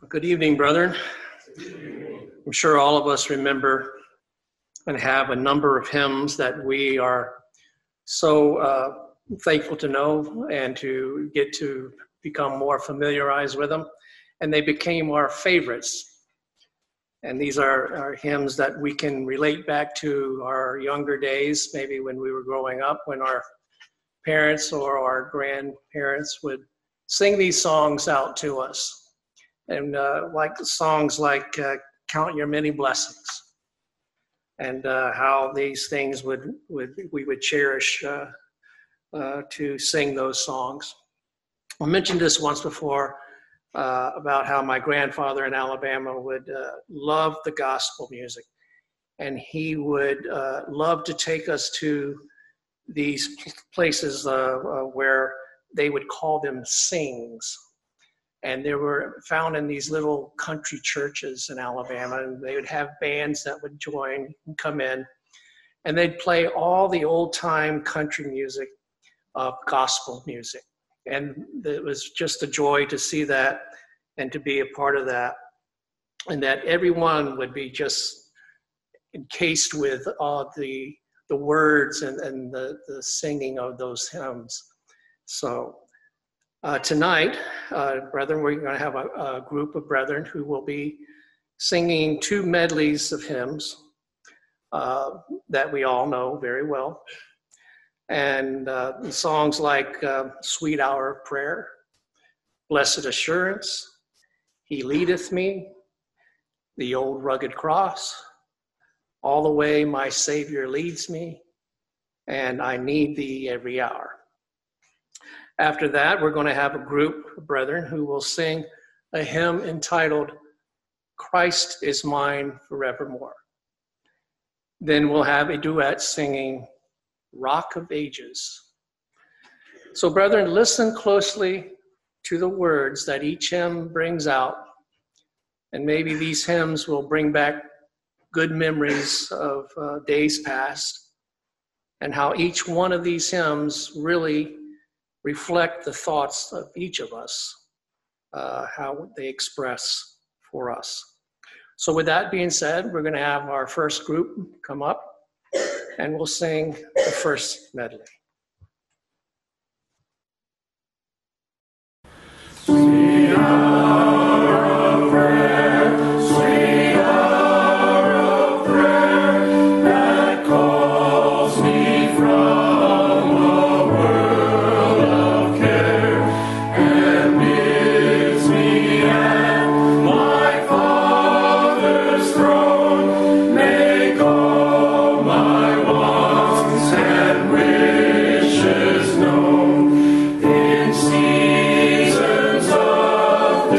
Good evening, brethren. I'm sure all of us remember and have a number of hymns that we are so thankful to know and to get to become more familiarized with them. And they became our favorites. And these are hymns that we can relate back to our younger days, maybe when we were growing up, when our parents or our grandparents would sing these songs out to us. And like songs like Count Your Many Blessings, and how these things we would cherish to sing those songs. I mentioned this once before about how my grandfather in Alabama would love the gospel music, and he would love to take us to these places where they would call them sings. And they were found in these little country churches in Alabama, and they would have bands that would join and come in, and they'd play all the old-time country music, gospel music. And it was just a joy to see that and to be a part of that, and that everyone would be just encased with all the words and the singing of those hymns. So tonight, brethren, we're going to have a group of brethren who will be singing two medleys of hymns that we all know very well. And songs like Sweet Hour of Prayer, Blessed Assurance, He Leadeth Me, The Old Rugged Cross, All the Way My Savior Leads Me, and I Need Thee Every Hour. After that, we're going to have a group of brethren who will sing a hymn entitled, Christ is Mine Forevermore. Then we'll have a duet singing Rock of Ages. So, brethren, listen closely to the words that each hymn brings out, and maybe these hymns will bring back good memories of days past, and how each one of these hymns really reflect the thoughts of each of us, how they express for us. So with that being said, we're going to have our first group come up, and we'll sing the first medley. Sweet hour of prayer, sweet hour of prayer, that calls me from a world of care, and bids me at my Father's throne, make all my wants and wishes known in seasons of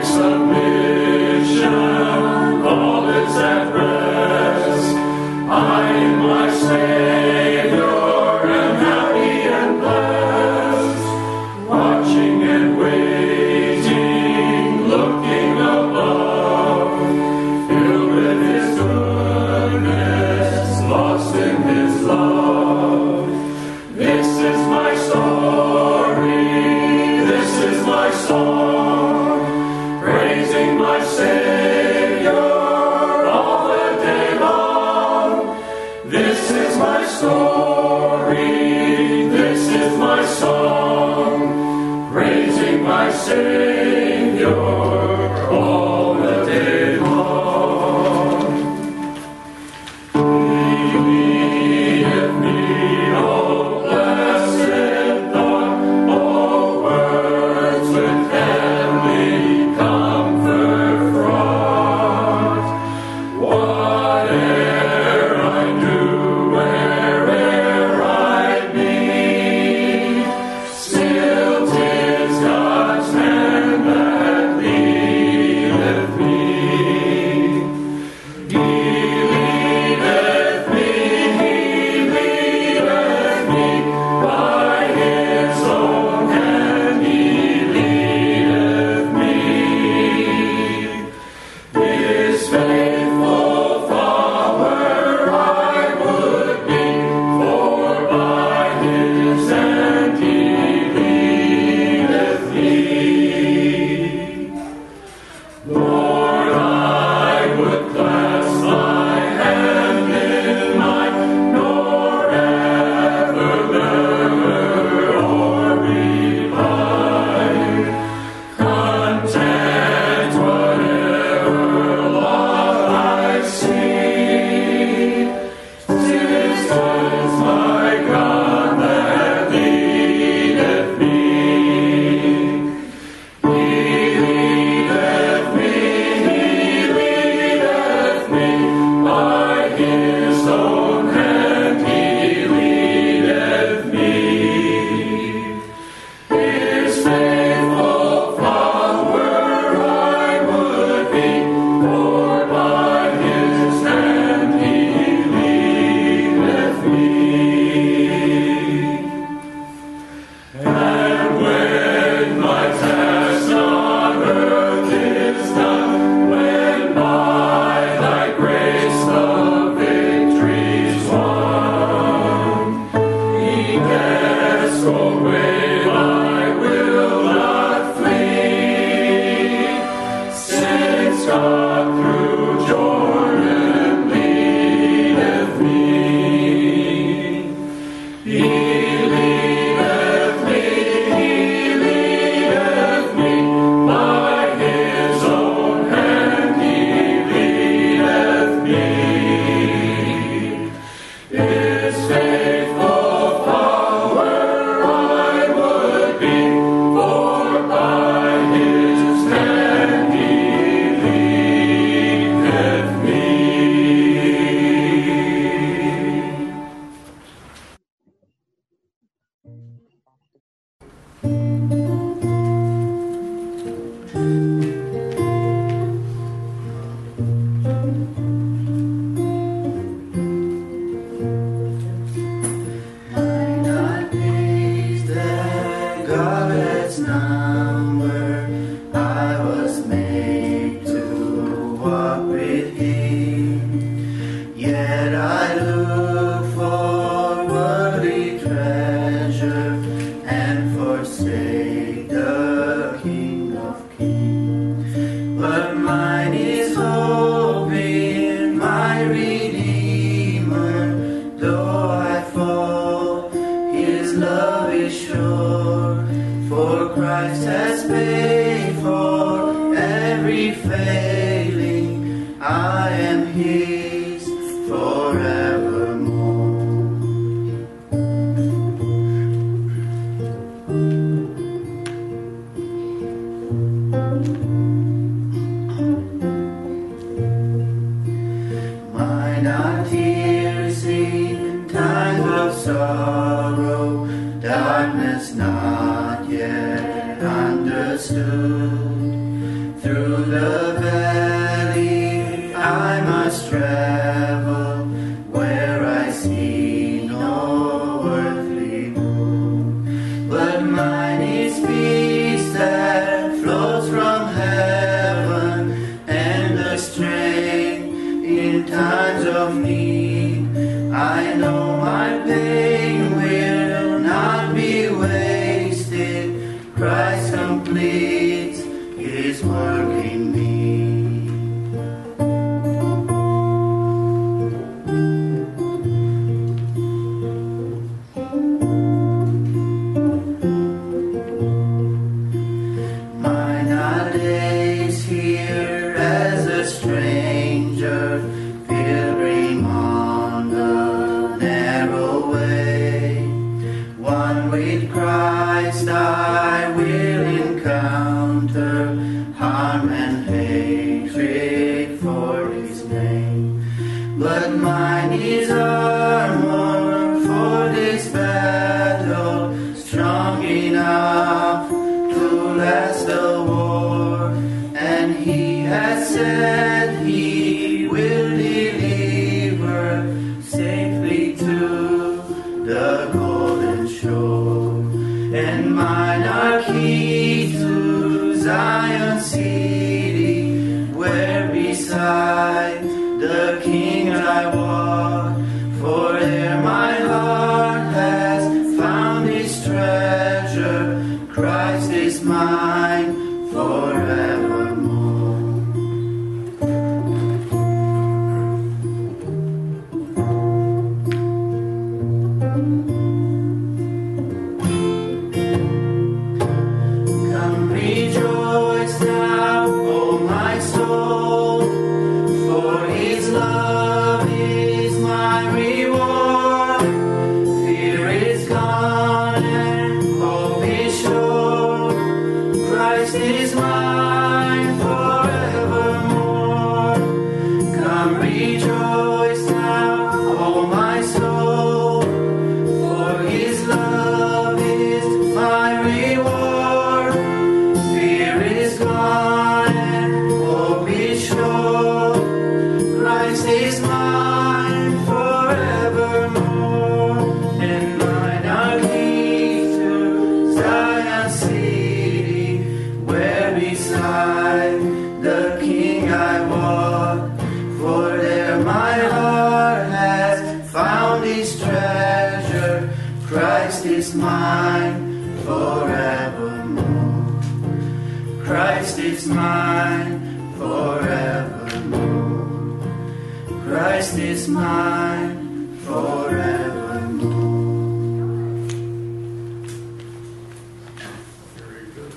Darkness not yet understood. Through His work in me. Mine are days here as a stranger, pilgrim on the narrow way. One with Christ I will encounter harm and hatred for His name. But mine is armor for this battle, strong enough to last the war. And He has said He will deliver safely to the golden shore. And mine are keys to Zion city, where beside the King I walk. For there my heart has found His treasure. Christ is mine forevermore. Come rejoice now, O my soul, for His love is my reward. Fear is gone and hope is sure. Christ is mine forevermore. Come rejoice now, O my soul, for His love is my reward. Fear is gone and hope is sure. Christ is mine forevermore. And mine are keys to Zion city, where beside the King I walk. For there my heart has found His treasure. Christ is mine forevermore. Christ is mine forevermore. Christ is mine forevermore. Very good.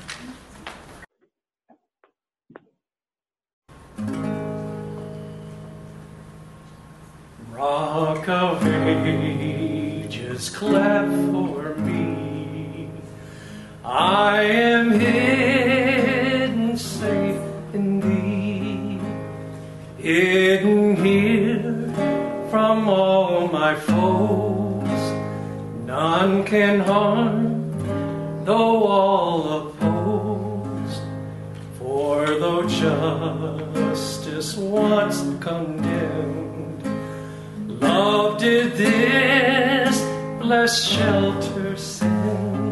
Rock of ages, cleft for me. I am hidden safe in Thee, hidden here from all my foes. None can harm, though all oppose. For though justice once condemned, love did this blessed shelter send.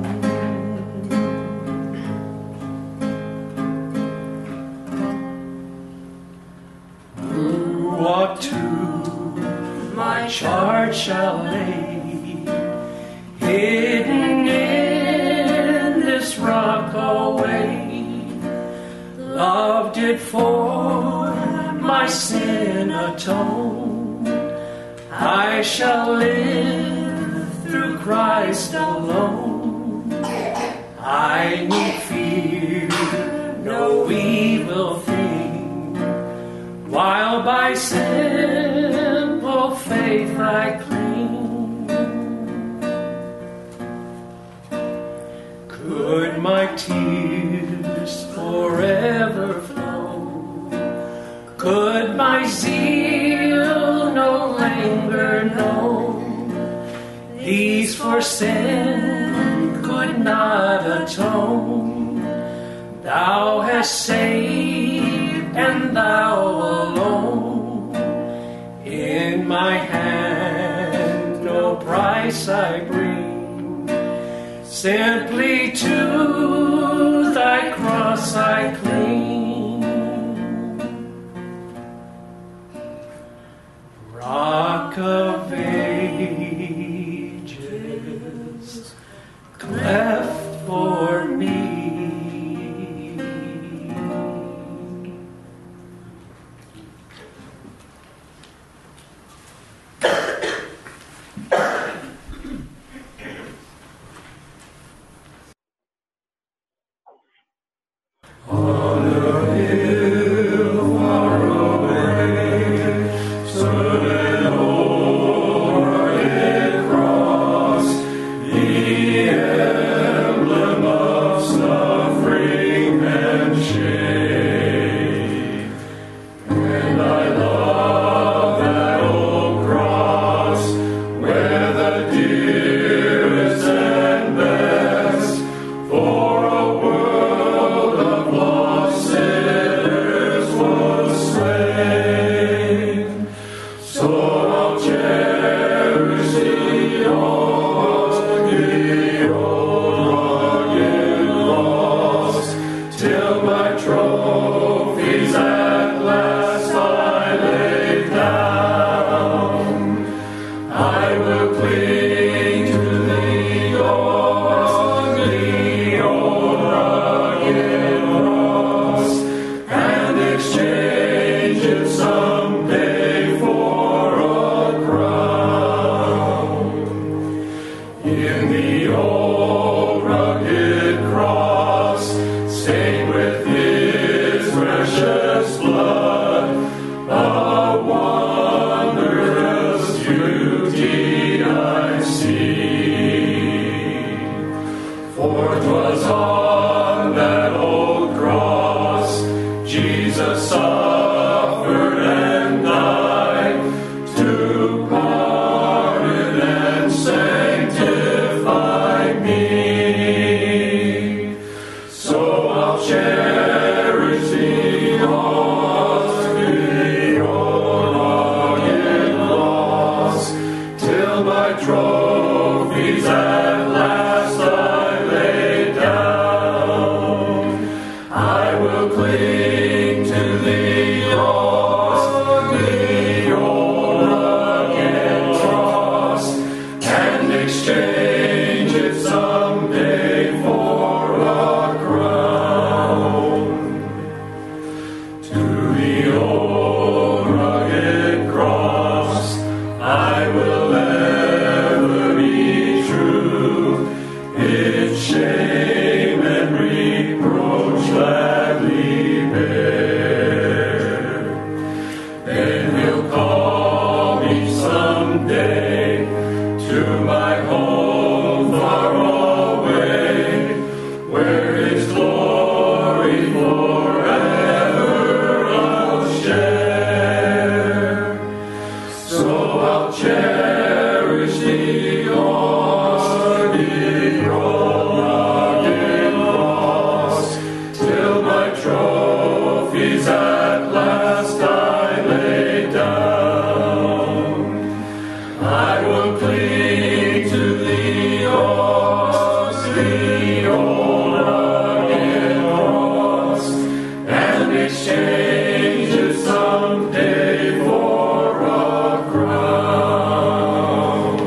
Who what to my charge shall lay, hidden in this rock away. Love did for my sin atone. I shall live through Christ alone. I need fear no evil thing, while by simple faith I cling. Could my tears forever flow, could my zeal no longer know, these for sin could not atone. Thou hast saved, and Thou alone. In my hand no price I bring, simply to Thy cross I cling. Rock of ages, cleft for me. shame. And I love that old cross where the dearest and best for a world of lost sinners was slain. So I'll cherish the old rugged cross till my trophies at last I lay down. I will cling to the old rugged cross and exchange it someday for a crown. In the old rugged cross, stained with His precious blood, a wondrous beauty I see. For 'twas on that old cross Jesus suffered and died to pardon and sanctify me. So I'll cherish the old rugged cross till my trophies at last I lay down. I will cling to the old rugged cross and exchange it someday for a crown. To the old rugged cross I will ever be true, its shame and reproach gladly bear. Then He'll call me someday to my home far away, where His glory forever I'll share. So I'll cherish the old rugged cross till my trophies at last I lay down. I will cling to the old rugged cross and exchange it someday for a crown.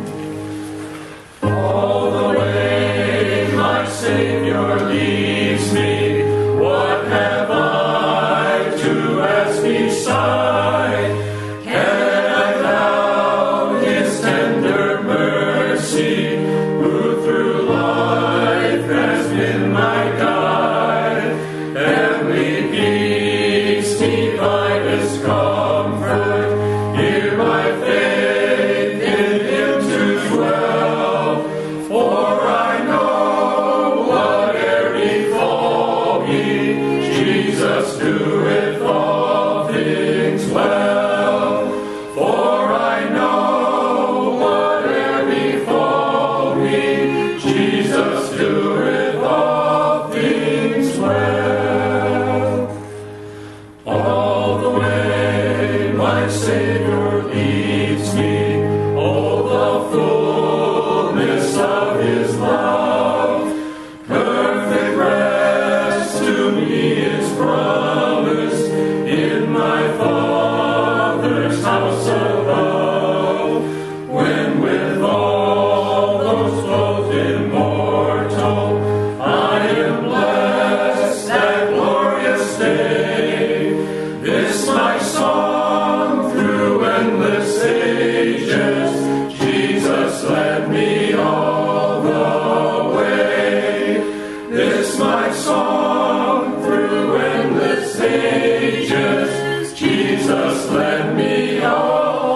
All the way my Savior leads me, what have I to ask beside? Can I doubt His tender mercy, who through life has been my guide? Heavenly peace, divinest comfort, hear my faith in Him to dwell. For I know whate'er befall me, Jesus doeth all things well. For I know whate'er befall me, Jesus doeth all things well. All the way my Savior leads me, oh, the fullness of His love, perfect rest to me is promised in my Father's house above. When with all those clothed immortal I am blessed that glorious day, this my song through endless ages, Jesus led me all the way. This my song through endless ages, Jesus led me all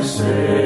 Savior.